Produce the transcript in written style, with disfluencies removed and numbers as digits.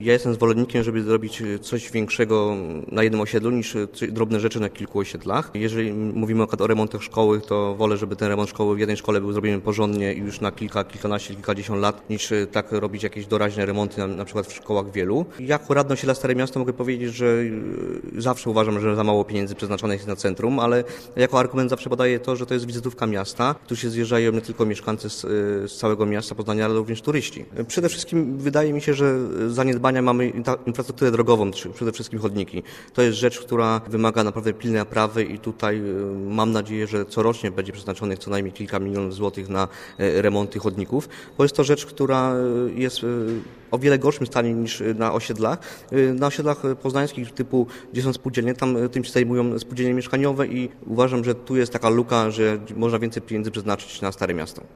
Ja jestem zwolennikiem, żeby zrobić coś większego na jednym osiedlu niż drobne rzeczy na kilku osiedlach. Jeżeli mówimy o remontach szkoły, to wolę, żeby ten remont szkoły w jednej szkole był zrobiony porządnie i już na kilkanaście, kilkadziesiąt lat, niż tak robić jakieś doraźne remonty na przykład w szkołach wielu. Jako radny osiedla Stare Miasto mogę powiedzieć, że zawsze uważam, że za mało pieniędzy przeznaczonych jest na centrum, ale jako argument zawsze podaję to, że to jest wizytówka miasta. Tu się zjeżdżają nie tylko mieszkańcy z całego miasta Poznania, ale również turyści. Przede wszystkim wydaje mi się, że zaniedbania mamy infrastrukturę drogową, przede wszystkim chodniki. To jest rzecz, która wymaga naprawdę pilnej naprawy i tutaj mam nadzieję, że corocznie będzie przeznaczonych co najmniej kilka milionów złotych na remonty chodników, bo jest to rzecz, która jest o wiele gorszym stanie niż na osiedlach. Na osiedlach poznańskich typu, gdzie są spółdzielnie, tam tym się zajmują spółdzielnie mieszkaniowe i uważam, że tu jest taka luka, że można więcej pieniędzy przeznaczyć na Stare Miasto.